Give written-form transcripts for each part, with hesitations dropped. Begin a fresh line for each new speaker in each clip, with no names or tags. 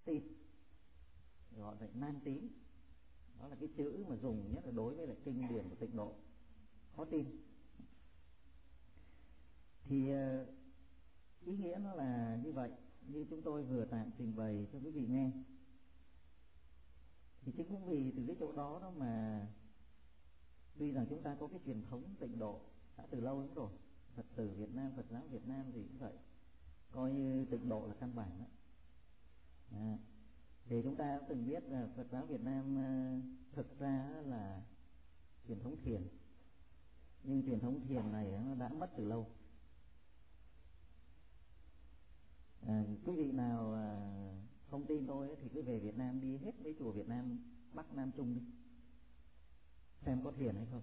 tin, gọi là nan tín. Đó là cái chữ mà dùng nhất là đối với lại kinh điển của Tịnh Độ, khó tin. Thì ý nghĩa nó là như vậy, như chúng tôi vừa tạm trình bày cho quý vị nghe. Thì chính cũng vì từ cái chỗ đó đó mà tuy rằng chúng ta có cái truyền thống Tịnh Độ đã từ lâu lắm rồi, Phật tử Việt Nam, Phật giáo Việt Nam thì cũng vậy, coi như Tịnh Độ là căn bản đó. Thì chúng ta cũng từng biết là Phật giáo Việt Nam thực ra là truyền thống thiền, nhưng truyền thống thiền này nó đã mất từ lâu. Quý vị nào không tin tôi thì cứ về Việt Nam đi hết mấy chùa Việt Nam Bắc Nam Trung đi, xem có thiền hay không.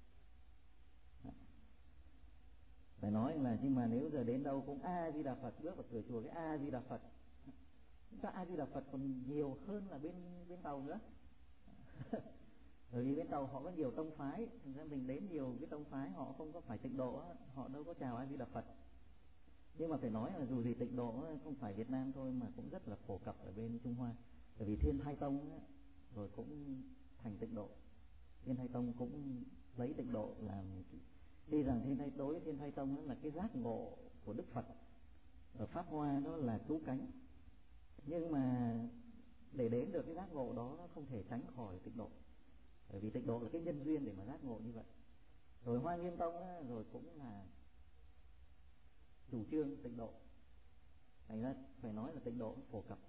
Phải nói là nhưng mà nếu giờ đến đâu cũng A Di Đà Phật, bước vào cửa chùa cái A Di Đà Phật. Chúng ta A Di Đà Phật còn nhiều hơn là bên Tàu nữa. Bởi vì bên Tàu họ có nhiều tông phái, thành ra mình đến nhiều cái tông phái họ không có phải Tịnh Độ, họ đâu có chào A Di Đà Phật. Nhưng mà phải nói là dù gì Tịnh Độ không phải Việt Nam thôi mà cũng rất là phổ cập ở bên Trung Hoa. Bởi vì Thiên Thai Tông rồi cũng thành Tịnh Độ. Thiên Thai Tông cũng lấy Tịnh Độ làm, tuy rằng đối với Thiên Thai Tông là cái giác ngộ của Đức Phật ở Pháp Hoa, đó là cứu cánh. Nhưng mà để đến được cái giác ngộ đó nó không thể tránh khỏi Tịnh Độ, bởi vì Tịnh Độ là cái nhân duyên để mà giác ngộ như vậy. Rồi Hoa Nghiêm Tông rồi cũng là chủ trương Tịnh Độ, thành ra phải nói là Tịnh Độ phổ cập.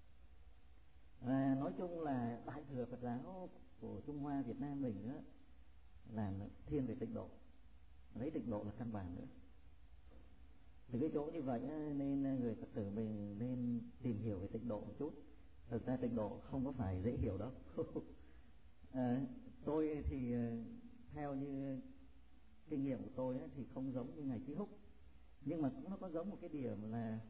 Nói chung là Đại thừa Phật giáo của Trung Hoa Việt Nam mình đó làm thiên về Tịnh Độ, lấy Tịnh Độ là căn bản nữa. Từ cái chỗ như vậy nên người Phật tử mình nên tìm hiểu về Tịnh Độ một chút. Thực ra Tịnh Độ không có phải dễ hiểu đâu. Tôi thì theo như kinh nghiệm của tôi thì không giống như Ngài Chí Húc, nhưng mà nó có giống một cái điểm là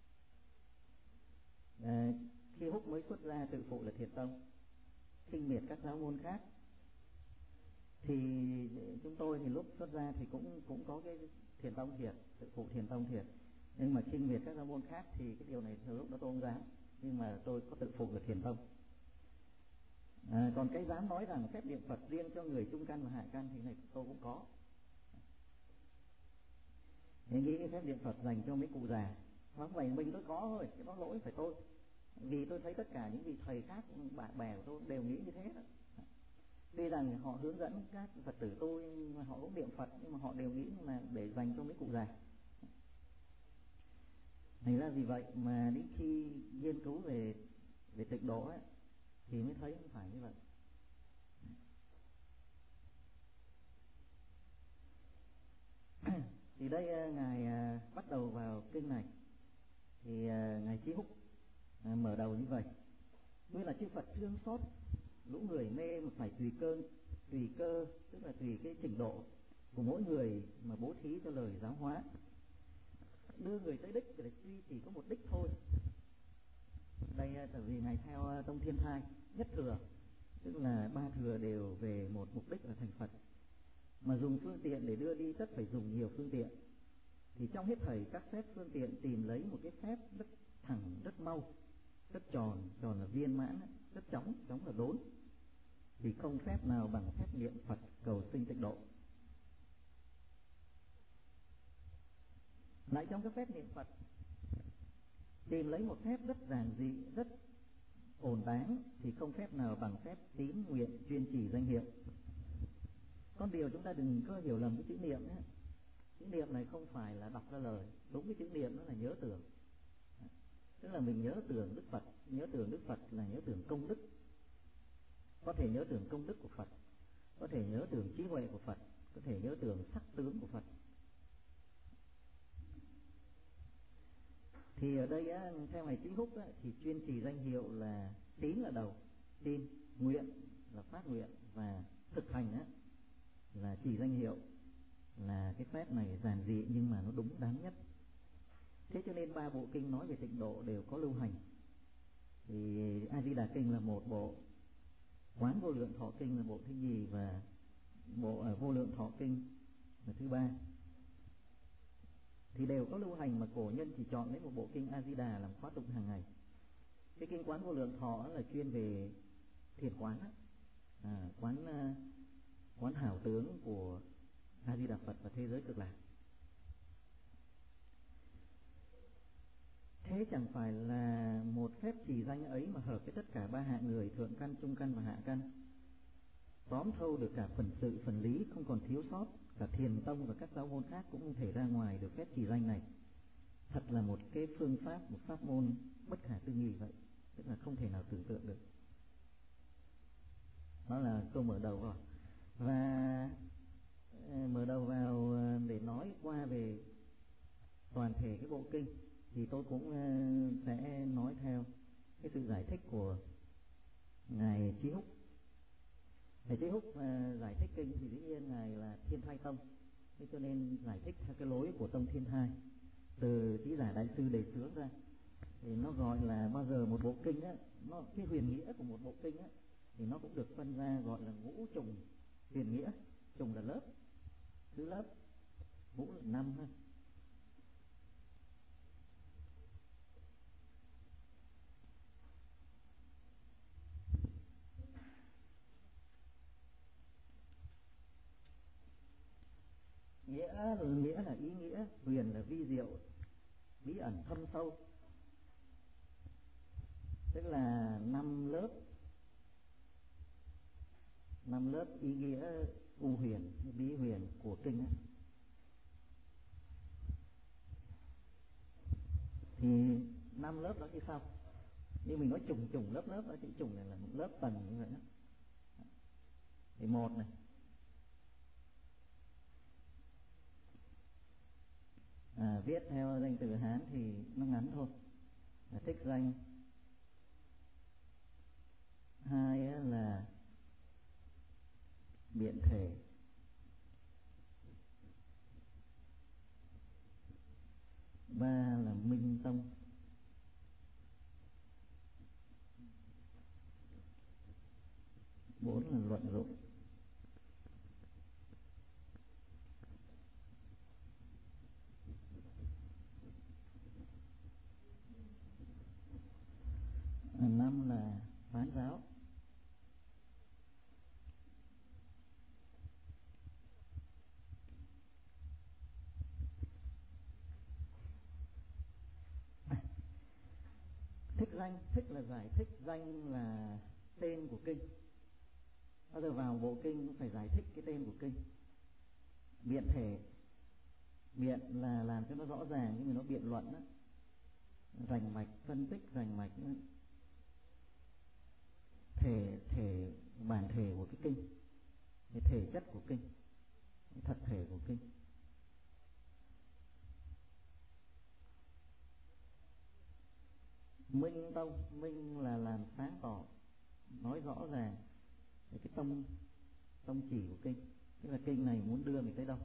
khi Húc mới xuất ra tự phụ là Thiền Tông, khinh miệt các giáo môn khác, thì chúng tôi thì lúc xuất ra thì cũng có cái Thiền Tông thiệt, tự phụ Thiền Tông thiệt, nhưng mà khinh miệt các giáo môn khác thì cái điều này từ lúc đó tôi không dám, nhưng mà tôi có tự phụ là Thiền Tông. Còn cái dám nói rằng phép niệm Phật riêng cho người trung căn và hạ căn thì này tôi cũng có. Tôi nghĩ cái phép niệm Phật dành cho mấy cụ già, không phải mình tôi có thôi, cái đó lỗi phải tôi, vì tôi thấy tất cả những vị thầy khác, bạn bè của tôi đều nghĩ như thế đó. Tuy rằng họ hướng dẫn các Phật tử tôi, mà họ cũng niệm Phật, nhưng mà họ đều nghĩ là để dành cho mấy cụ già. Thành ra vì vậy mà đến khi nghiên cứu về Tịnh Độ ấy, thì mới thấy không phải như vậy. Thì đây Ngài bắt đầu vào kinh này, thì Ngài Chí Húc mở đầu như vậy: nguyên là chư Phật thương xót lũ người mê mà phải tùy cơ, tức là tùy cái trình độ của mỗi người mà bố thí cho lời giáo hóa, đưa người tới đích để duy chỉ có một đích thôi. Đây tại vì Ngài theo tông Thiên Thai nhất thừa, tức là ba thừa đều về một mục đích là thành Phật, mà dùng phương tiện để đưa đi tất phải dùng nhiều phương tiện. Thì trong hết thảy các phép phương tiện tìm lấy một cái phép rất thẳng, rất mau, rất tròn là viên mãn, rất chóng là đốn, thì không phép nào bằng phép niệm Phật cầu sinh Tịnh Độ. Lại trong các phép niệm Phật tìm lấy một phép rất giản dị, rất ổn táng, thì không phép nào bằng phép tín nguyện chuyên trì danh hiệu. Con điều chúng ta đừng có hiểu lầm cái chữ niệm nhé. Chữ niệm này không phải là đọc ra lời, đúng cái chữ niệm nó là nhớ tưởng, tức là mình nhớ tưởng Đức Phật. Nhớ tưởng Đức Phật là nhớ tưởng công đức, có thể nhớ tưởng công đức của Phật, có thể nhớ tưởng trí huệ của Phật, có thể nhớ tưởng sắc tướng của Phật. Thì ở đây theo Ngài Chí Húc thì chuyên trì danh hiệu là tín là đầu, tin, nguyện là phát nguyện, và thực hành là trì danh hiệu, là cái phép này giản dị nhưng mà nó đúng đắn nhất. Thế cho nên ba bộ kinh nói về Tịnh Độ đều có lưu hành. Thì A Di Đà Kinh là một bộ, Quán Vô Lượng Thọ Kinh là bộ thứ nhì, và bộ Vô Lượng Thọ Kinh là thứ ba. thì đều có lưu hành, mà cổ nhân chỉ chọn lấy một bộ kinh A Di Đà làm khóa tụng hàng ngày. Cái kinh kinh Quán Vô Lượng Thọ là chuyên về thiền quán á. Quán hảo tướng của A Di Đà Phật và thế giới cực lạc. Thế chẳng phải là một phép trì danh ấy mà hợp với tất cả ba hạng người, thượng căn, trung căn và hạ căn, tóm thâu được cả phần sự phần lý, không còn thiếu sót. Cả thiền tông và các giáo môn khác cũng không thể ra ngoài được phép trì danh này. Thật là một cái phương pháp, một pháp môn bất khả tư nghị vậy, tức là không thể nào tưởng tượng được. Đó là câu mở đầu rồi. Và mở đầu vào để nói qua về toàn thể cái bộ kinh thì tôi cũng sẽ nói theo cái sự giải thích của ngài Chí Húc. Ngài Chí Húc giải thích kinh thì dĩ nhiên ngài là Thiên Thai Tông, thế cho nên giải thích theo cái lối của tông Thiên Thai, từ Trí Giả Đại Sư Đề Xướng ra. Thì nó gọi là bao giờ một bộ kinh á, nó cái huyền nghĩa của một bộ kinh á thì nó cũng được phân ra gọi là ngũ trùng huyền nghĩa. Trùng là lớp, thứ lớp, ngũ là 5 ha. Nghĩa là ý nghĩa, huyền là vi diệu, bí ẩn thâm sâu, tức là 5 lớp ý nghĩa u huyền, bí huyền của kinh ấy. Thì 5 lớp đó như sau. Như mình nói trùng lớp đó, chữ trùng này là một lớp tầng như vậy đó. Thì một này, viết theo danh từ Hán thì nó ngắn thôi, là thích danh. Hai là biện thể. Ba là minh tông. Bốn là luận dụng. Năm là phán giáo. Thích danh, thích là giải thích, danh là tên của kinh. Bao giờ vào bộ kinh cũng phải giải thích cái tên của kinh. Biện thể, biện là làm cho nó rõ ràng, nhưng mà nó biện luận đó. Rành mạch, phân tích rành mạch đó. Thể bản thể của cái kinh, cái thể chất của kinh, cái thật thể của kinh. Minh tông, minh là làm sáng tỏ, nói rõ ràng cái tông chỉ của kinh, tức là kinh này muốn đưa mình tới đâu.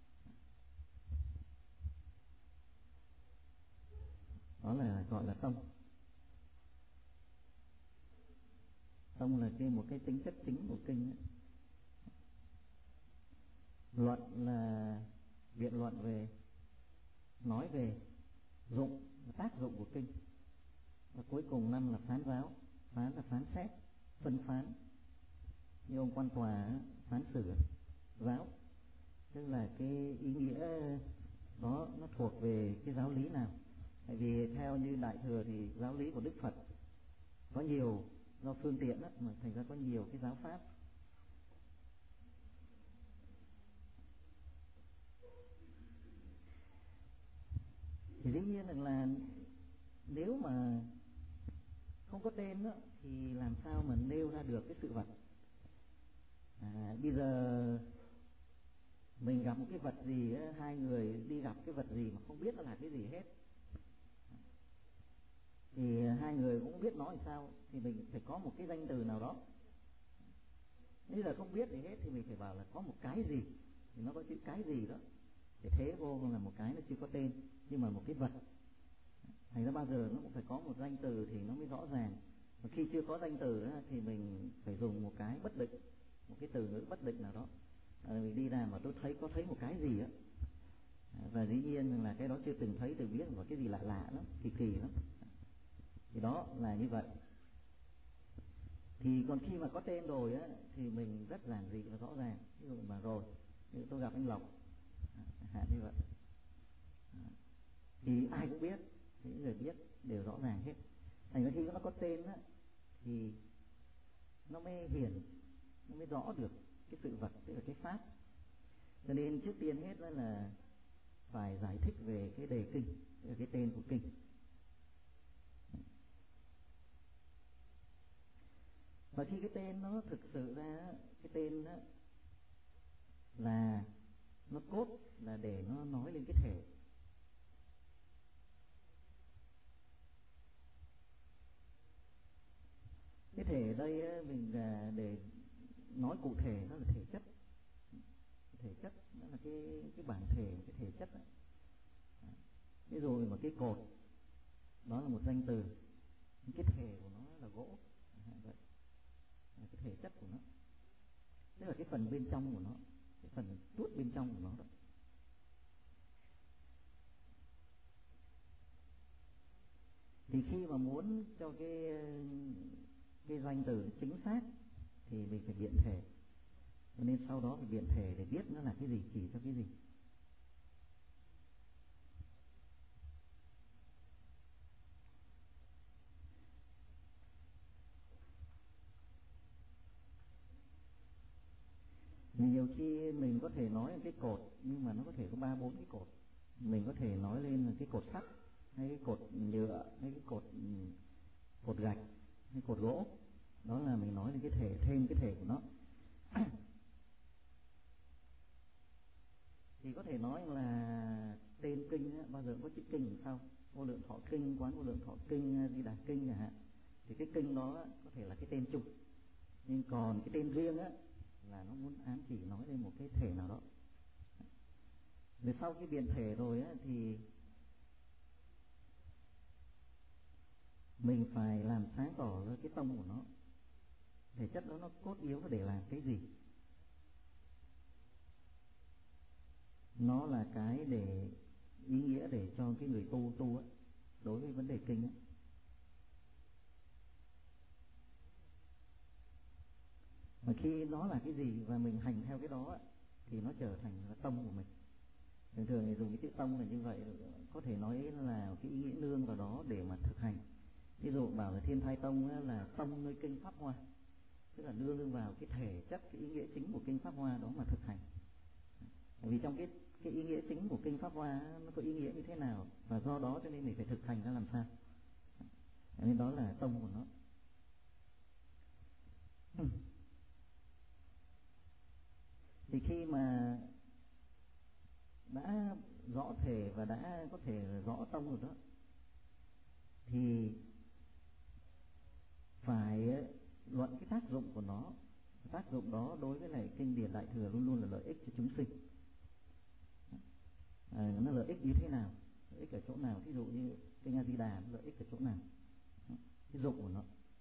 Đó là gọi là tông. Tông là một cái tính chất chính của kinh ấy. Luận là biện luận về, nói về dụng, tác dụng của kinh. Và cuối cùng năm là phán giáo. Phán là phán xét, phân phán. Như ông quan tòa phán xử. Giáo tức là cái ý nghĩa đó nó thuộc về cái giáo lý nào. Tại vì theo như Đại Thừa thì giáo lý của Đức Phật có nhiều, do phương tiện đó, mà thành ra có nhiều cái giáo pháp. Thì dĩ nhiên là nếu mà không có tên đó, thì làm sao mà nêu ra được cái sự vật. Bây giờ mình gặp một cái vật gì, hai người đi gặp cái vật gì mà không biết nó là cái gì hết, thì hai người cũng biết nói làm sao, thì mình phải có một cái danh từ nào đó. Nếu là không biết gì hết thì mình phải bảo là có một cái gì, thì nó có chữ cái gì đó, để thế vô là một cái nó chưa có tên, nhưng mà một cái vật. Thành ra bao giờ nó cũng phải có một danh từ thì nó mới rõ ràng. Và khi chưa có danh từ thì mình phải dùng một cái bất định, một cái từ ngữ bất định nào đó. Mình đi ra mà tôi có thấy một cái gì á, và dĩ nhiên là cái đó chưa từng thấy, từng biết, và cái gì lạ lạ lắm, kỳ lắm. Thì đó là như vậy. Thì còn khi mà có tên rồi á thì mình rất giản dị và rõ ràng. Ví dụ mà rồi, ví dụ tôi gặp anh Lộc, hạn như vậy, thì ai cũng biết, những người biết đều rõ ràng hết. Thành ra khi nó có tên á thì nó mới hiển, nó mới rõ được cái sự vật, tức là cái pháp. Cho nên trước tiên hết đó là phải giải thích về cái đề kinh, tức là cái tên của kinh. Và khi cái tên nó thực sự ra, cái tên đó là nó cốt là để nó nói lên cái thể. Cái thể ở đây mình để nói cụ thể nó là thể chất. Thể chất nó là cái bản thể, cái thể chất đó. Ví dụ mà cái cột đó là một danh từ, cái thể của nó là gỗ, vậy là cái thể chất của nó, tức là cái phần bên trong của nó, cái phần tuốt bên trong của nó đó. Thì khi mà muốn cho cái danh từ chính xác thì mình phải biện thể, cho nên sau đó phải biện thể để biết nó là cái gì, chỉ cho cái gì. Nhiều khi mình có thể nói cái cột nhưng mà nó có thể có 3-4 cái cột. Mình có thể nói lên là cái cột sắt, hay cái cột nhựa, hay cái cột gạch, hay cột gỗ. Đó là mình nói lên cái thể, thêm cái thể của nó. Thì có thể nói là tên kinh bao giờ cũng có chữ kinh đằng sau, Vô Lượng Thọ Kinh, Quán Vô Lượng Thọ Kinh, Di Đà Kinh chẳng hạn. Thì cái kinh đó có thể là cái tên chung, nhưng còn cái tên riêng á là nó muốn ám chỉ nói lên một cái thể nào đó. Rồi sau khi biện thể rồi á thì mình phải làm sáng tỏ ra cái tông của nó, thể chất đó nó cốt yếu nó để làm cái gì. Nó là cái để ý nghĩa để cho cái người tu á, đối với vấn đề kinh á. Mà khi nó là cái gì và mình hành theo cái đó á, thì nó trở thành là tông của mình. Thường thường thì dùng cái chữ tông là như vậy, có thể nói là cái ý nghĩa nương vào đó để mà thực hành. Ví dụ bảo là Thiên Thai Tông á, là tông nơi kinh Pháp Hoa, tức là nương vào cái thể chất, cái ý nghĩa chính của kinh Pháp Hoa đó mà thực hành. Bởi vì trong cái ý nghĩa chính của kinh Pháp Hoa nó có ý nghĩa như thế nào, và do đó cho nên mình phải thực hành ra làm sao. Nên đó là tông của nó. Thì khi mà đã rõ thể và đã có thể rõ tông rồi đó, thì phải luận cái tác dụng của nó. Tác dụng đó đối với lại kinh điển Đại Thừa luôn luôn là lợi ích cho chúng sinh. Nó lợi ích như thế nào, lợi ích ở chỗ nào. Ví dụ như kinh A Di Đà lợi ích ở chỗ nào, cái dụng của nó.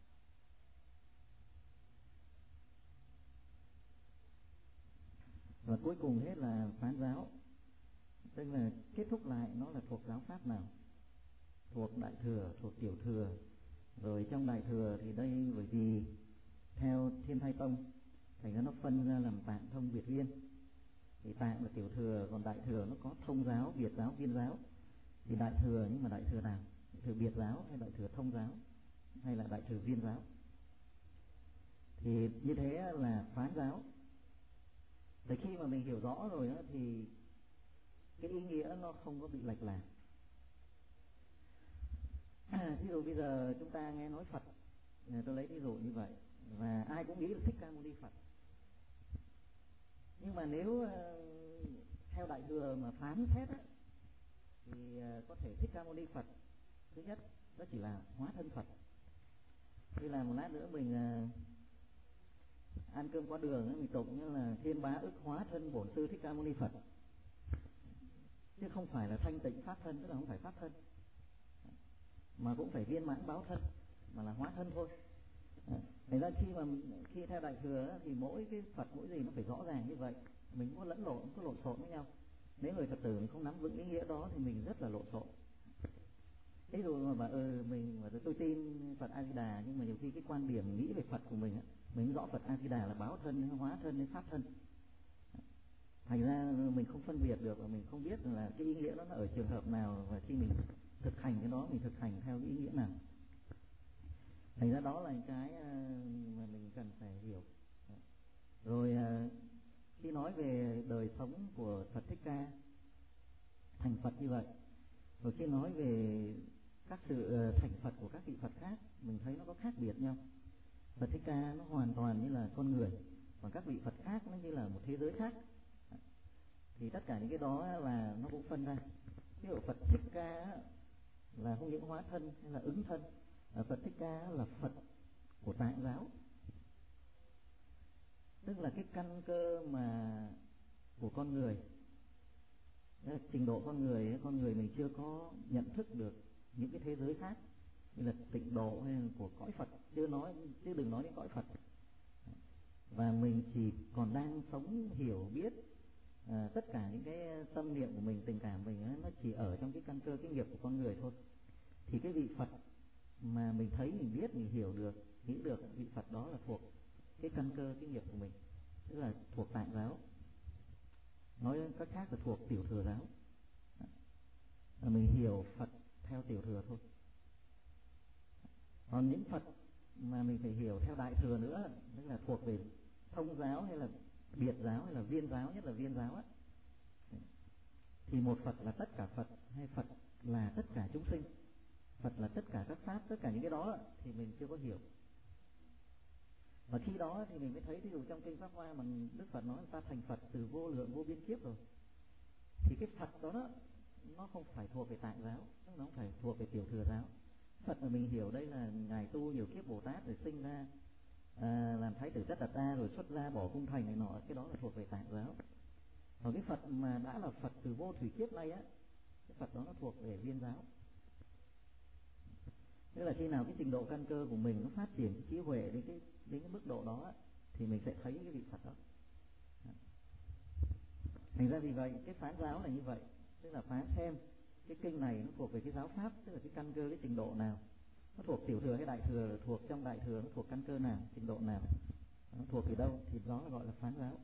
Và cuối cùng hết là phán giáo, tức là kết thúc lại nó là thuộc giáo pháp nào, thuộc Đại Thừa, thuộc Tiểu Thừa. Rồi trong Đại Thừa thì đây bởi vì theo Thiên Thai Tông thành ra nó phân ra làm Tạng, Thông, Việt, Viên. Thì Tạng là Tiểu Thừa, còn Đại Thừa nó có Thông giáo, Việt giáo, Viên giáo. Thì Đại Thừa, nhưng mà Đại Thừa nào? Đại Thừa Biệt giáo hay Đại Thừa Thông giáo hay là Đại Thừa Viên giáo? Thì như thế là phán giáo. Thì khi mà mình hiểu rõ rồi đó, thì cái ý nghĩa nó không có bị lệch lạc. Ví dụ bây giờ chúng ta nghe nói Phật, tôi lấy ví dụ như vậy, và ai cũng nghĩ là Thích Ca Mâu Ni Phật. Nhưng mà nếu theo Đại Thừa mà phán xét á, thì có thể Thích Ca Mâu Ni Phật thứ nhất đó chỉ là hóa thân Phật. Như là một lát nữa mình ăn cơm qua đường ấy, mình tụng như là Thiên Bá ức hóa thân Bổn Sư Thích Ca Mâu Ni Phật, chứ không phải là thanh tịnh pháp thân, tức là không phải pháp thân, mà cũng phải viên mãn báo thân, mà là hóa thân thôi. Thành ra khi theo Đại Thừa thì mỗi cái Phật mỗi gì nó phải rõ ràng như vậy, mình không có lẫn lộn, không có lộn xộn với nhau. Nếu người Phật tử mình không nắm vững ý nghĩa đó thì mình rất là lộn xộn. ví dụ mà bảo mình mà tôi tin Phật A Di Đà, nhưng mà nhiều khi cái quan điểm nghĩ về Phật của mình á, mình rõ Phật A Di Đà là báo thân, hóa thân, hay pháp thân, thành ra mình không phân biệt được, và mình không biết là cái ý nghĩa đó nó ở trường hợp nào, và khi mình thực hành cái đó mình thực hành theo cái ý nghĩa nào. Thành ra đó là cái mà mình cần phải hiểu. Rồi khi nói về đời sống của Phật Thích Ca thành Phật như vậy, rồi khi nói về các sự thành Phật của các vị Phật khác, mình thấy nó có khác biệt nhau. Phật Thích Ca nó hoàn toàn như là con người, còn các vị Phật khác nó như là một thế giới khác. Thì tất cả những cái đó là nó cũng phân ra. Ví dụ Phật Thích Ca là không những hóa thân hay là ứng thân, Phật Thích Ca là Phật của Tạng giáo, tức là cái căn cơ mà của con người, trình độ con người mình chưa có nhận thức được những cái thế giới khác như là tịnh độ hay là của cõi Phật, chứ đừng nói đến cõi Phật. Và mình chỉ còn đang sống hiểu biết tất cả những cái tâm niệm của mình, tình cảm mình nó chỉ ở trong cái căn cơ cái nghiệp của con người thôi. Thì cái vị Phật mà mình thấy, mình biết, mình hiểu được, nghĩ được, vị Phật đó là thuộc cái căn cơ cái nghiệp của mình, tức là thuộc Tạng giáo, nói cách khác là thuộc Tiểu Thừa giáo. Mình hiểu Phật theo Tiểu Thừa thôi. Còn những Phật mà mình phải hiểu theo Đại Thừa nữa, tức là thuộc về Thông giáo hay là Biệt giáo hay là Viên giáo, nhất là Viên giáo á, thì một Phật là tất cả Phật, hay Phật là tất cả chúng sinh, Phật là tất cả các pháp, tất cả những cái đó thì mình chưa có hiểu. Và khi đó thì mình mới thấy, ví dụ trong kinh Pháp Hoa mà Đức Phật nói ta thành Phật từ vô lượng vô biên kiếp rồi, thì cái Phật đó nó không phải thuộc về Tạng giáo, nó không phải thuộc về Tiểu Thừa giáo. Phật mà mình hiểu đây là ngài tu nhiều kiếp Bồ Tát rồi sinh ra làm Thái tử Tất Đạt Ta rồi xuất gia bỏ cung thành này nọ, cái đó là thuộc về Tạng giáo. Còn cái Phật mà đã là Phật từ vô thủy kiếp nay á, cái Phật đó nó thuộc về Viên giáo. Tức là khi nào cái trình độ căn cơ của mình nó phát triển cái trí huệ đến cái mức độ đó thì mình sẽ thấy cái vị Phật đó. Thành ra vì vậy cái phán giáo là như vậy, tức là phán xem cái kinh này nó thuộc về cái giáo pháp, tức là cái căn cơ, cái trình độ nào, nó thuộc Tiểu Thừa hay Đại Thừa, rồi thuộc trong Đại Thừa nó thuộc căn cơ nào, trình độ nào, nó thuộc từ đâu, thì đó là gọi là phán giáo.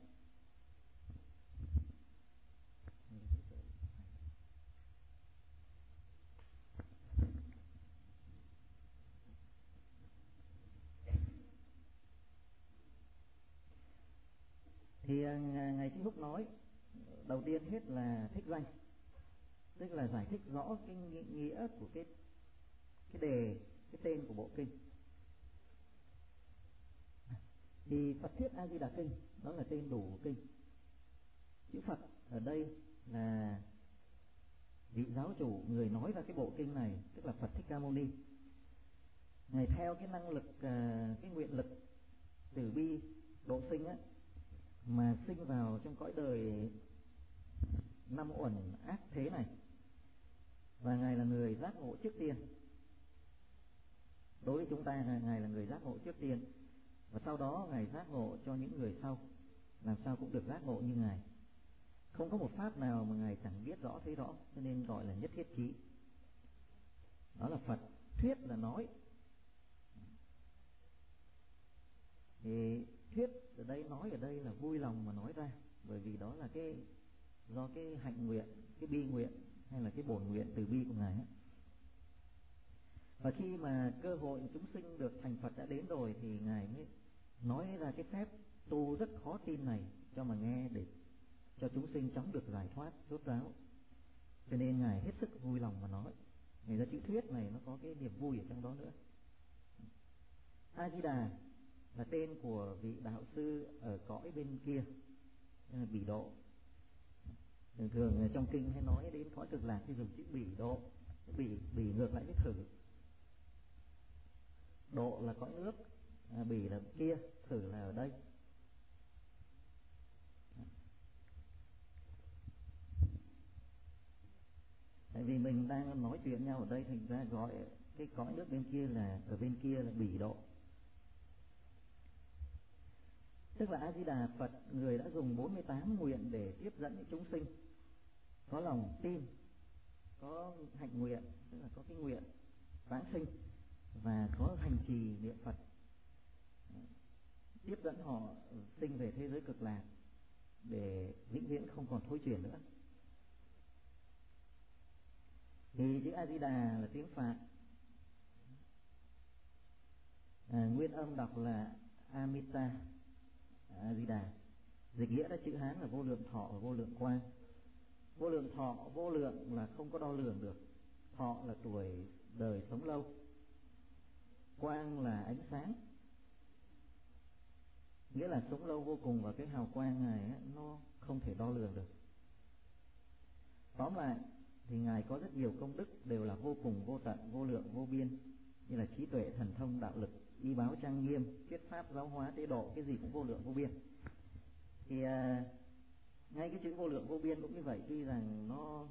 Thì ngài Trí Húc nói đầu tiên hết là thích danh, tức là giải thích rõ cái nghĩa của cái đề, cái tên của bộ kinh. Thì Phật Thuyết A Di Đà Kinh đó là tên đủ của kinh. Chữ Phật ở đây là vị giáo chủ, người nói ra cái bộ kinh này, tức là Phật Thích Ca Mâu Ni. Ngài theo cái năng lực, cái nguyện lực từ bi độ sinh á, mà sinh vào trong cõi đời năm uẩn ác thế này, và ngài là người giác ngộ trước tiên. Đối với chúng ta, ngài là người giác ngộ trước tiên, và sau đó ngài giác ngộ cho những người sau làm sao cũng được giác ngộ như ngài. Không có một pháp nào mà ngài chẳng biết rõ thấy rõ, cho nên gọi là nhất thiết chí. Đó là Phật. Thuyết là nói. Thì thuyết ở đây, nói ở đây là vui lòng mà nói ra, bởi vì đó là do cái hạnh nguyện, cái bi nguyện hay là cái bổn nguyện từ bi của ngài ấy. Và khi mà cơ hội chúng sinh được thành Phật đã đến rồi thì ngài mới nói ra cái phép tu rất khó tin này cho mà nghe, để cho chúng sinh chóng được giải thoát rốt ráo. Cho nên ngài hết sức vui lòng mà nói. Ngài ra chữ thuyết này nó có cái niềm vui ở trong đó nữa. A Di Đà là tên của vị đạo sư ở cõi bên kia, Bỉ Độ. Thường thường trong kinh hay nói đến cõi Cực Lạc thì dùng chữ Bỉ Độ. Bỉ ngược lại với thử. Độ là cõi nước, Bỉ là kia, thử là ở đây. Tại vì mình đang nói chuyện nhau ở đây, thành ra gọi cái cõi nước bên kia là, ở bên kia là Bỉ Độ. Tức là A Di Đà Phật, người đã dùng 48 nguyện để tiếp dẫn những chúng sinh có lòng tin, có hạnh nguyện, tức là có cái nguyện vãng sinh và có hành trì niệm Phật tiếp dẫn họ sinh về thế giới cực lạc để vĩnh viễn không còn thối chuyển nữa. Thì chữ A Di Đà là tiếng Phạn, nguyên âm đọc là Amita A Di Đà, dịch nghĩa là chữ Hán là vô lượng thọ và vô lượng quang. Vô lượng thọ, vô lượng là không có đo lường được, thọ là tuổi đời sống lâu, quang là ánh sáng, nghĩa là sống lâu vô cùng, và cái hào quang này nó không thể đo lường được. Tóm lại thì Ngài có rất nhiều công đức đều là vô cùng, vô tận, vô lượng, vô biên, như là trí tuệ, thần thông, đạo lực, y báo trang nghiêm, thuyết pháp, giáo hóa, tế độ, cái gì cũng vô lượng, vô biên. Thì ngay cái chữ vô lượng, vô biên cũng như vậy, tuy rằng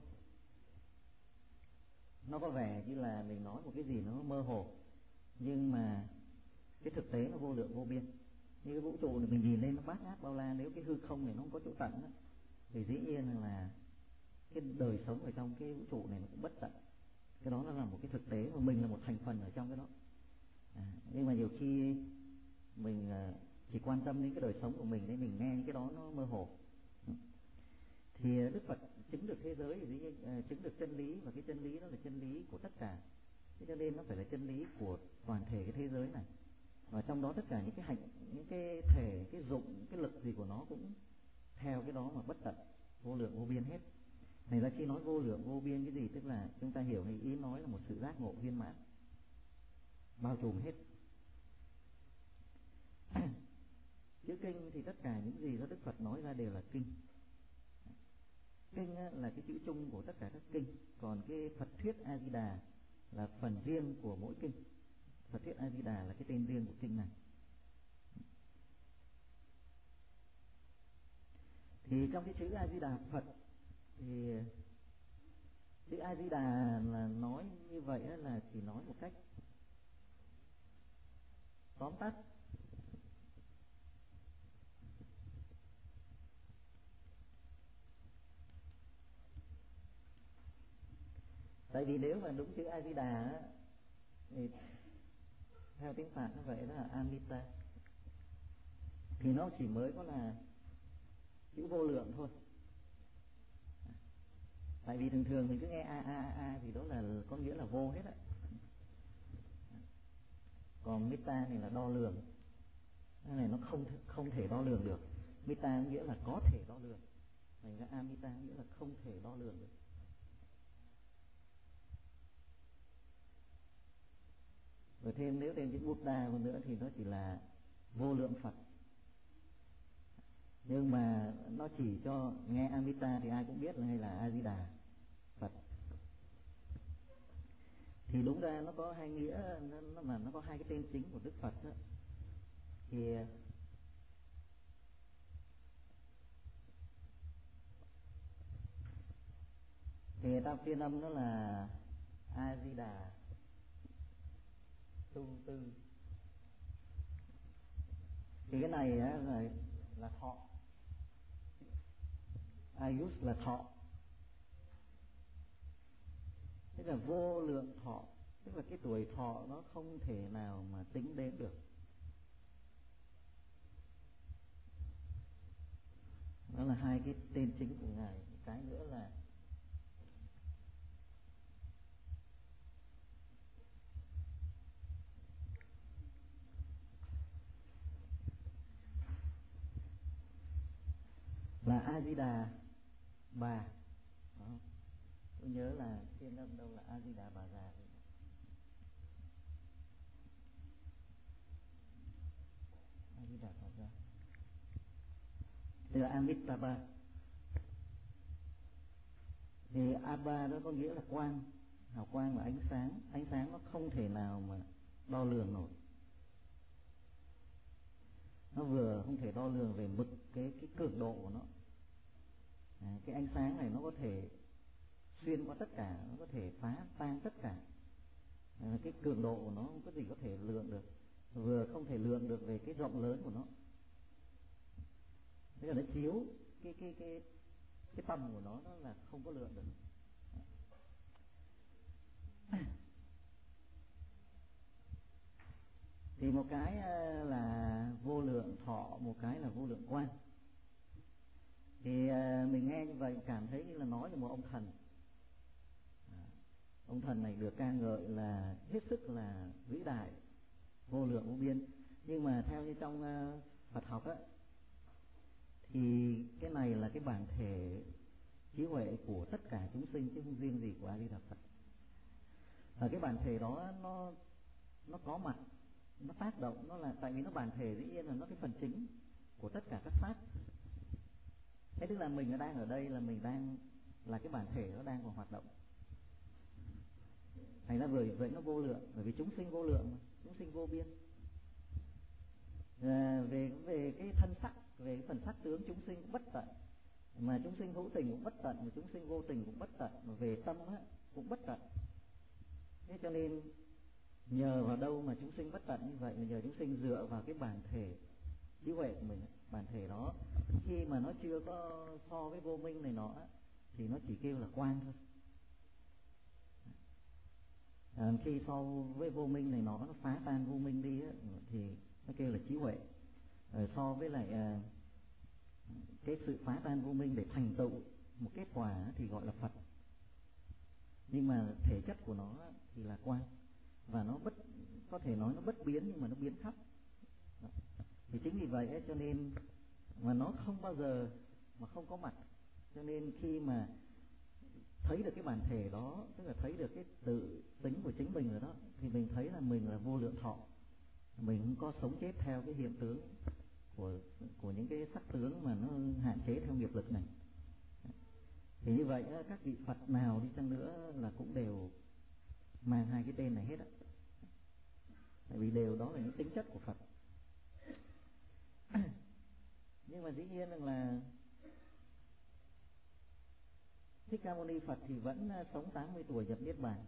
nó có vẻ như là mình nói một cái gì nó mơ hồ, nhưng mà cái thực tế nó vô lượng, vô biên. Như cái vũ trụ này mình nhìn lên nó bát ngát bao la, nếu cái hư không này nó không có chỗ tận đó, thì dĩ nhiên là cái đời sống ở trong cái vũ trụ này nó cũng bất tận. Cái đó nó là một cái thực tế mà mình là một thành phần ở trong cái đó. Nhưng mà nhiều khi mình chỉ quan tâm đến cái đời sống của mình nên mình nghe những cái đó nó mơ hồ. Thì Đức Phật chứng được thế giới thì dĩ nhiên chứng được chân lý, và cái chân lý đó là chân lý của tất cả. Thế cho nên nó phải là chân lý của toàn thể cái thế giới này. Và trong đó tất cả những cái hạnh, những cái thể, cái dụng, cái lực gì của nó cũng theo cái đó mà bất tận, vô lượng vô biên hết. Này ra khi nói vô lượng vô biên cái gì, tức là chúng ta hiểu này, ý nói là một sự giác ngộ viên mãn, bao trùm hết. Chữ kinh thì tất cả những gì do Đức Phật nói ra đều là kinh. Kinh là cái chữ chung của tất cả các kinh, còn cái Phật thuyết A Di Đà là phần riêng của mỗi kinh. Phật thuyết A Di Đà là cái tên riêng của kinh này. Thì trong cái chữ A Di Đà Phật thì chữ A Di Đà là nói như vậy là chỉ nói một cách tóm tắt. Tại vì nếu mà đúng chữ A Di Đà thì theo tiếng Phạn nó vậy đó là Amita, thì nó chỉ mới có là chữ vô lượng thôi. Tại vì thường thường mình cứ nghe a thì đó là có nghĩa là vô hết á. Còn Mita này là đo lường, cái này nó không thể đo lường được. Mita nghĩa là có thể đo lường, thành ra Amita nghĩa là không thể đo lường được. Rồi thêm nếu thêm chữ Buddha nữa thì nó chỉ là vô lượng Phật. Nhưng mà nó chỉ cho nghe Amita thì ai cũng biết là hay là A Di Đà Phật. Thì đúng ra nó có hai nghĩa, nó có hai cái tên chính của Đức Phật đó. Thì ta phiên âm nó là A Di Đà Tu Tư. Thì cái này là thọ, Ayus là thọ, tức là vô lượng thọ, tức là cái tuổi thọ nó không thể nào mà tính đến được. Đó là hai cái tên chính của Ngài. Cái nữa là A Di Đà Bà. Tôi nhớ là phiên âm đâu là A Di Đà Bà già. A Di Đà Bà già tức là Amitabha. Thì Abba đó có nghĩa là quang, hào quang là ánh sáng. Ánh sáng nó không thể nào mà đo lường nổi. Nó vừa không thể đo lường về mực cái cường độ của nó. Cái ánh sáng này nó có thể xuyên qua tất cả, nó có thể phá tan tất cả. Cái cường độ của nó không có gì có thể lượng được. Vừa không thể lượng được về cái rộng lớn của nó. Thế là nó chiếu cái tầm của nó là không có lượng được. Thì một cái là vô lượng thọ, một cái là vô lượng quang. Thì mình nghe như vậy cảm thấy như là nói về một ông thần. Ông thần này được ca ngợi là hết sức là vĩ đại, vô lượng vô biên. Nhưng mà theo như trong Phật học á, thì cái này là cái bản thể trí huệ của tất cả chúng sinh, chứ không riêng gì của A Di Đà Phật. Ở cái bản thể đó nó có mặt, nó tác động, nó là tại vì nó bản thể, dĩ nhiên là nó cái phần chính của tất cả các pháp. Thế tức là mình đang ở đây là mình đang là cái bản thể nó đang còn hoạt động. Thành ra bởi vậy nó vô lượng, bởi vì chúng sinh vô lượng mà, chúng sinh vô biên. Về cái thân sắc, về cái phần sắc tướng chúng sinh cũng bất tận, mà chúng sinh hữu tình cũng bất tận, mà chúng sinh vô tình cũng bất tận, mà về tâm á, cũng bất tận. Thế cho nên nhờ vào đâu mà chúng sinh bất tận như vậy? Nhờ chúng sinh dựa vào cái bản thể trí huệ của mình. Bản thể đó khi mà nó chưa có so với vô minh này nọ thì nó chỉ kêu là quang thôi. Khi so với vô minh này nó phá tan vô minh đi thì nó kêu là trí huệ. So với lại cái sự phá tan vô minh để thành tựu một kết quả thì gọi là Phật. Nhưng mà thể chất của nó thì là quang, và nó có thể nói nó bất biến, nhưng mà nó biến khắp. Thì chính vì vậy ấy, cho nên mà nó không bao giờ mà không có mặt. Cho nên khi mà thấy được cái bản thể đó, tức là thấy được cái tự tính của chính mình rồi đó, thì mình thấy là mình là vô lượng thọ. Mình không có sống chết theo cái hiện tướng của những cái sắc tướng mà nó hạn chế theo nghiệp lực này. Thì như vậy các vị Phật nào đi chăng nữa là cũng đều mang hai cái tên này hết á. Tại vì đều đó là những tính chất của Phật. Nhưng mà dĩ nhiên là Thích Ca Mâu Ni Phật thì vẫn sống 80 tuổi nhập Niết Bàn.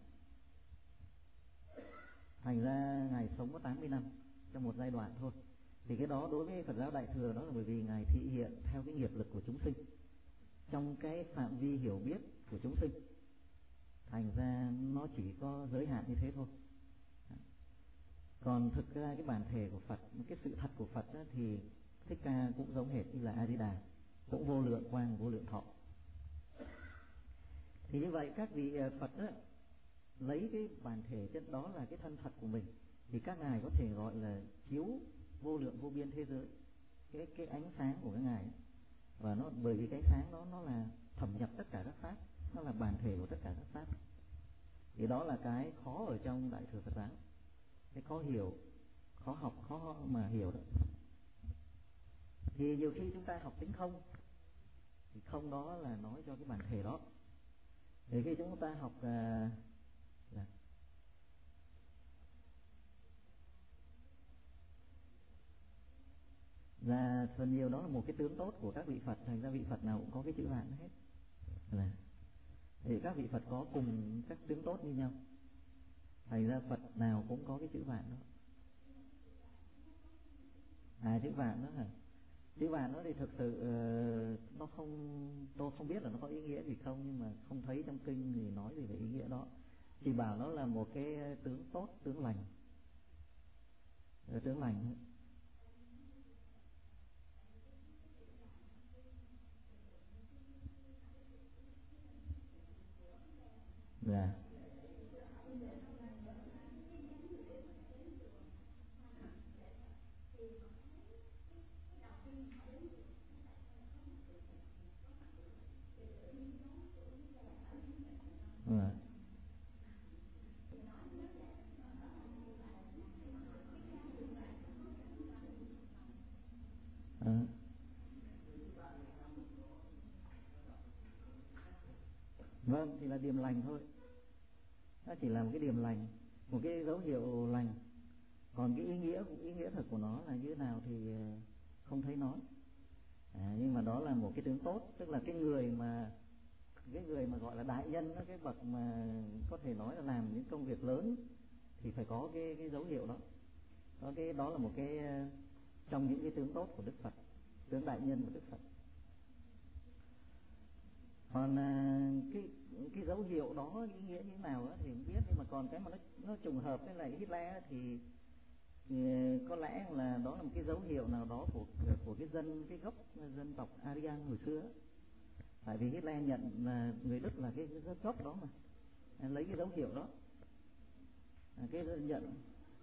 Thành ra Ngài sống có 80 năm trong một giai đoạn thôi. Thì cái đó đối với Phật giáo Đại Thừa đó là bởi vì Ngài thị hiện theo cái nghiệp lực của chúng sinh, trong cái phạm vi hiểu biết của chúng sinh. Thành ra nó chỉ có giới hạn như thế thôi. Còn thực ra cái bản thể của Phật, cái sự thật của Phật đó, thì Thích Ca cũng giống hệt như là A Di Đà, cũng vô lượng quang, vô lượng thọ. Thì như vậy các vị Phật đó, lấy cái bản thể chất đó là cái thân thật của mình, thì các ngài có thể gọi là chiếu vô lượng vô biên thế giới, cái ánh sáng của các ngài. Và nó bởi vì cái sáng đó nó là thẩm nhập tất cả các pháp, nó là bản thể của tất cả các pháp. Thì đó là cái khó ở trong Đại Thừa Phật giáo, cái khó hiểu, khó học, khó mà hiểu đó. Thì nhiều khi chúng ta học tính không, thì không đó là nói cho cái bản thể đó. Thì khi chúng ta học là phần nhiều đó là một cái tướng tốt của các vị Phật. Thành ra vị Phật nào cũng có cái chữ vạn hết. Thì các vị Phật có cùng các tướng tốt như nhau. Thành ra Phật nào cũng có cái chữ vạn đó. Chữ vạn đó hả? Chữ vạn đó thì thực sự nó không, tôi không biết là nó có ý nghĩa gì không, nhưng mà không thấy trong kinh thì nói gì về ý nghĩa đó. Chỉ bảo nó là một cái tướng tốt, tướng lành. Tướng lành. Dạ. Vâng, thì là điềm lành thôi. Nó chỉ là một cái điềm lành, một cái dấu hiệu lành. Còn cái ý nghĩa thật của nó là như thế nào thì không thấy nói. Nhưng mà đó là một cái tướng tốt, tức là cái người mà gọi là đại nhân đó, cái bậc mà có thể nói là làm những công việc lớn thì phải có cái dấu hiệu đó. Đó là một cái trong những cái tướng tốt của Đức Phật, tướng đại nhân của Đức Phật. Còn cái dấu hiệu đó ý nghĩa như thế nào đó thì không biết. Nhưng mà còn cái mà nó trùng hợp với lại Hitler thì thì có lẽ là đó là một cái dấu hiệu nào đó của cái gốc dân tộc Aryan hồi xưa. Tại vì Hitler nhận là người Đức là cái gốc đó mà, lấy cái dấu hiệu đó, cái nhận.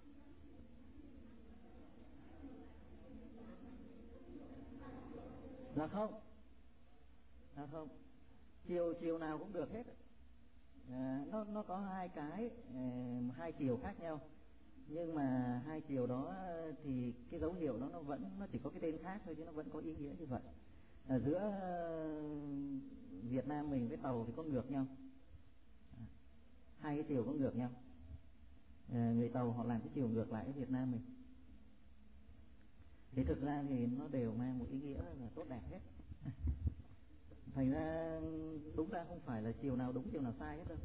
Là không, chiều nào cũng được hết. Nó có hai chiều khác nhau, nhưng mà hai chiều đó thì cái dấu hiệu đó nó chỉ có cái tên khác thôi, chứ nó vẫn có ý nghĩa như vậy. Giữa Việt Nam mình với Tàu thì có ngược nhau, hai cái chiều có ngược nhau. Người Tàu họ làm cái chiều ngược lại với Việt Nam mình, thì thực ra thì nó đều mang một ý nghĩa là tốt đẹp hết. Thành ra đúng ra không phải là chiều nào đúng chiều nào sai hết đâu.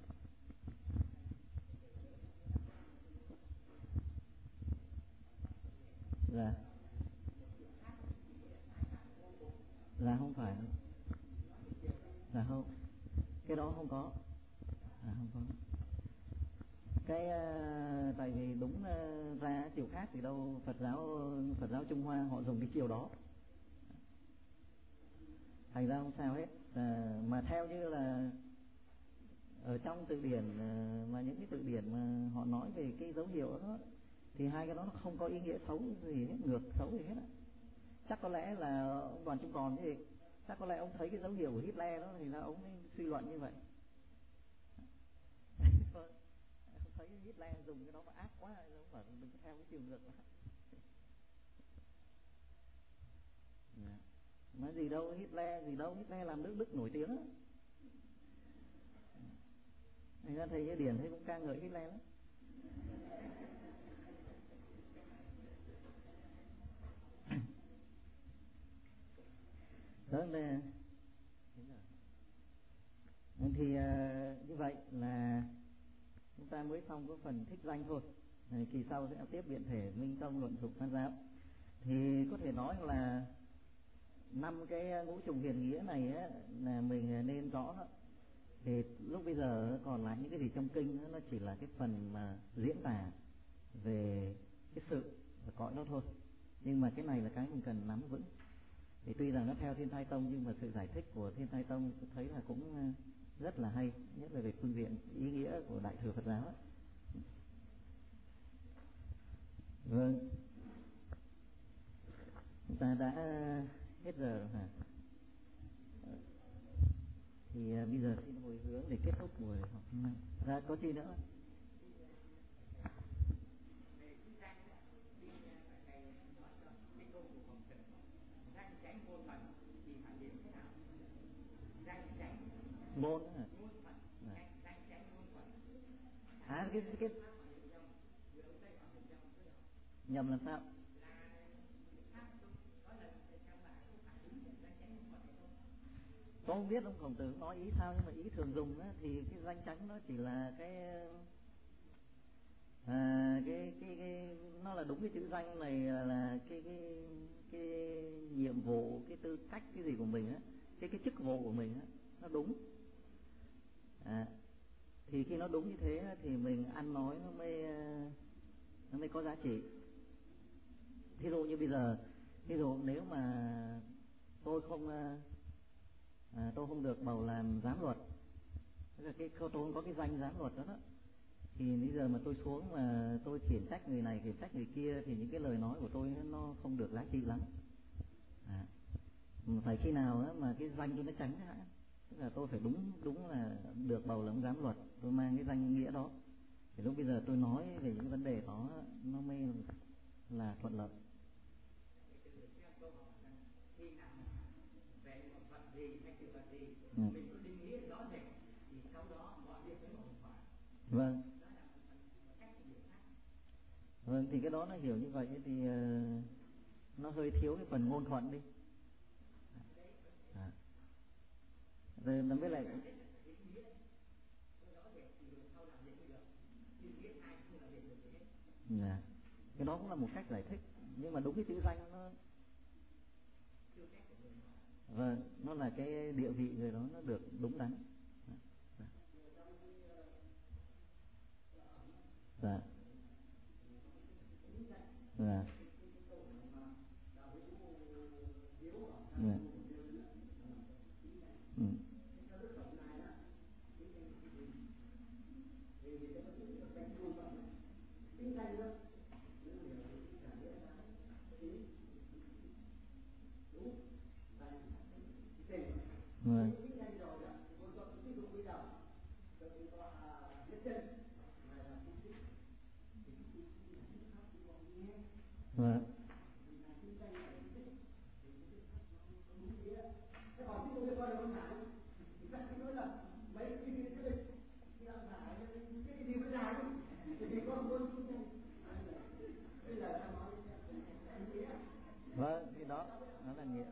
Là không phải, là không, cái đó không có, không có. Cái tại vì đúng ra chiều khác thì đâu, Phật giáo Trung Hoa họ dùng cái chiều đó, thành ra không sao hết. Mà theo như là ở trong từ điển, mà những cái từ điển mà họ nói về cái dấu hiệu đó, thì hai cái đó nó không có ý nghĩa xấu gì hết, ngược xấu gì hết. Chắc có lẽ là ông Đoàn Trung Còn thì chắc có lẽ ông thấy cái dấu hiệu của Hitler đó thì là ông ấy suy luận như vậy. Không thấy Hitler dùng cái đó mà ác quá, ông bảo đừng có theo cái chiều ngược đó. Nói gì đâu Hitler làm nước Đức nổi tiếng á. Thành ra thầy Điển thấy cũng ca ngợi Hitler lắm. Đó là thì như vậy là chúng ta mới xong có phần thích danh thôi. Kỳ sau sẽ tiếp biện thể, minh tông, luận dụng, phán giáo. Thì có thể nói là 5 cái ngũ trùng hiền nghĩa này á, là mình nên rõ đó. Thì lúc bây giờ còn lại những cái gì trong kinh đó, nó chỉ là cái phần mà diễn tả về cái sự và cõi đó thôi. Nhưng mà cái này là cái mình cần nắm vững. Thì tuy rằng nó theo Thiên Thai Tông, nhưng mà sự giải thích của Thiên Thai Tông tôi thấy là cũng rất là hay, nhất là về phương diện ý nghĩa của Đại thừa Phật giáo ấy. Vâng, chúng ta đã hết giờ rồi hả? Thì bây giờ xin hồi hướng để kết thúc buổi học hôm nay. Ra có chi nữa? Môn hả? Cái nhầm làm sao? Tôi không biết ông Khổng Tử nói ý sao, nhưng mà ý thường dùng á, thì cái danh chánh nó chỉ là cái nó là đúng cái chữ danh này là cái nhiệm vụ, cái tư cách, cái gì của mình á, cái chức vụ của mình á, nó đúng. Thì khi nó đúng như thế thì mình ăn nói nó mới có giá trị. Thí dụ như bây giờ, nếu mà tôi không được bầu làm giám luật, tức là tôi không có cái danh giám luật đó, thì bây giờ mà tôi xuống mà tôi khiển trách người này, khiển trách người kia, thì những cái lời nói của tôi nó không được giá trị lắm. Phải khi nào đó mà cái danh tôi nó tránh hả, tức là tôi phải đúng là được bầu làm giám luật, tôi mang cái danh nghĩa đó, thì lúc bây giờ tôi nói về những vấn đề đó nó mới là thuận lợi. Mình có định nghĩa rõ rệt thì sau đó mọi việc mới ổn thỏa. Vâng. Vâng, thì cái đó nó hiểu như vậy thì nó hơi thiếu cái phần ngôn thuận đi. Rồi nó mới lại cái đó cũng là một cách giải thích, nhưng mà đúng cái chữ danh nó nó là cái địa vị người đó nó được đúng đắn. Dạ. Dạ. Ừ. Vâng. Vâng. Vâng, thì đó nó là nghĩa.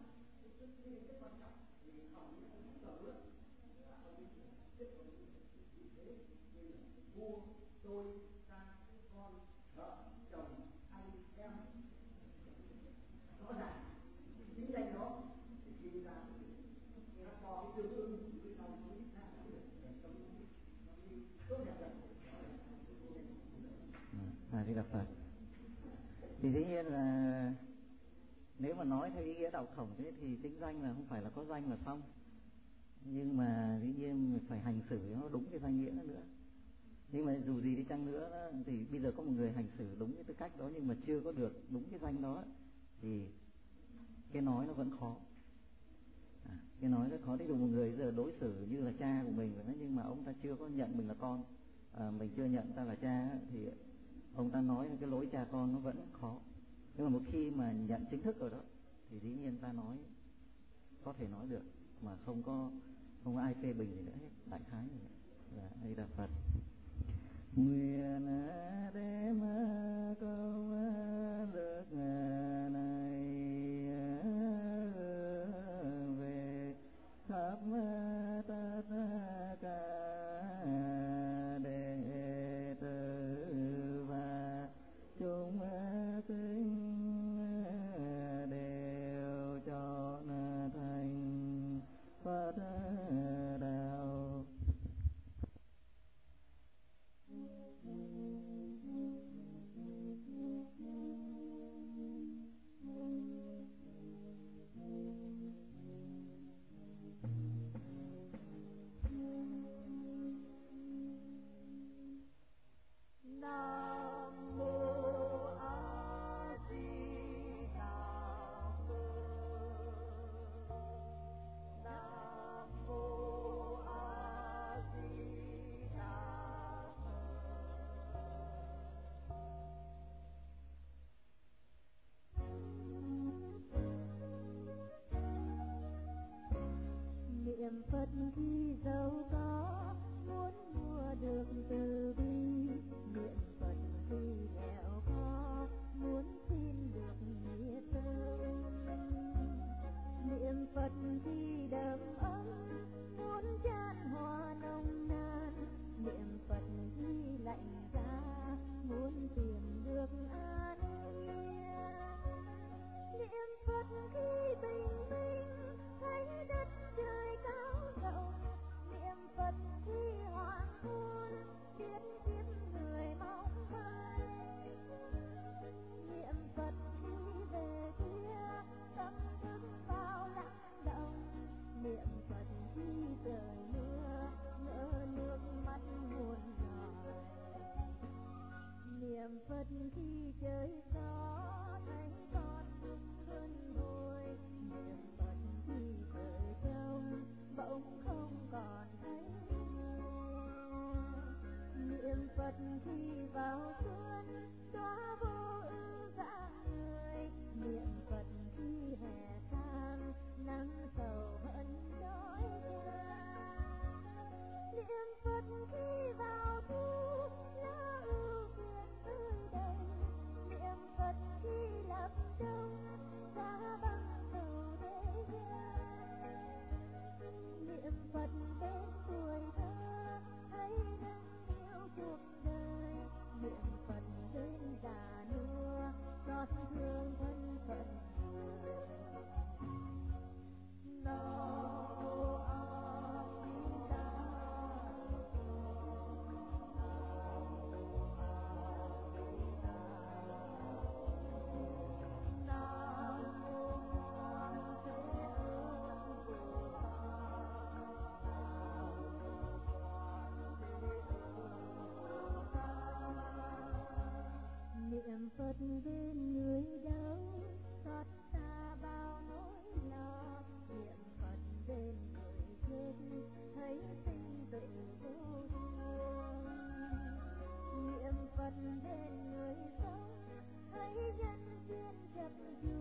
Di Đà Phật. Thì dĩ nhiên là nếu mà nói theo ý nghĩa đạo thống thế thì tính danh là không phải là có danh là xong, nhưng mà dĩ nhiên phải hành xử nó đúng cái danh nghĩa nữa. Nhưng mà dù gì đi chăng nữa đó, thì bây giờ có một người hành xử đúng cái tư cách đó nhưng mà chưa có được đúng cái danh đó thì cái nói nó vẫn khó. Cái nói rất khó. Ví dụ một người giờ đối xử như là cha của mình nhưng mà ông ta chưa có nhận mình là con, mình chưa nhận ta là cha thì ông ta nói cái lối cha con nó vẫn khó. Nhưng mà một khi mà nhận chính thức rồi đó thì dĩ nhiên ta nói có thể nói được mà không có ai phê bình gì nữa hết, đại khái như vậy. Là Di Đà Phật. Nguyện đem câu đức này về khắp tất cả đệ tử và chúng sinh đều chọn thành Phật đạo.
Nam mô A Di Đà Phật. Nam mô A Di Đà Phật. Niệm Phật khi giàu có, muốn mua được từ bi. Niệm Phật khi nghèo khó, muốn xin được nghĩa tâm. Niệm Phật khi đầm ấm, muốn chan hòa nồng nàn. Niệm Phật khi lạnh giá, muốn tìm được an yên. Niệm Phật khi bình minh, thấy đất trời cao rộng. Niệm Phật khi hoàng hôn, biết kiếp người mong manh. Niệm Phật khi về kia, tâm thức bao lặng động. Niệm Phật khi trời mưa, ngỡ nước mắt muôn loài. Niệm Phật khi trời gió, thấy con luân hồi. Niệm Phật khi trời trong, bỗng không còn thấy nghe. Niệm Phật khi vào xuân, đóa vô ưu rạng người. Niệm Phật khi hè sang, nắng sầu hận đói khan. Niệm Phật khi vào thu, lá ưu phiền tươi đầy. Niệm Phật khi lập đông, giá băng sầu thế gian. Niệm Phật bên tuổi thơ, thấy nâng niu cuộc đời. Niệm Phật bên già nua, xót thương thân phận người. Nam mô A Di Đà Phật. Nam mô A Di Đà Phật bên người đau xót xa bao nỗi lo, niệm Phật bên người chết thấy sinh tử vô thường, niệm Phật bên người sống thấy nhân duyên chập chững.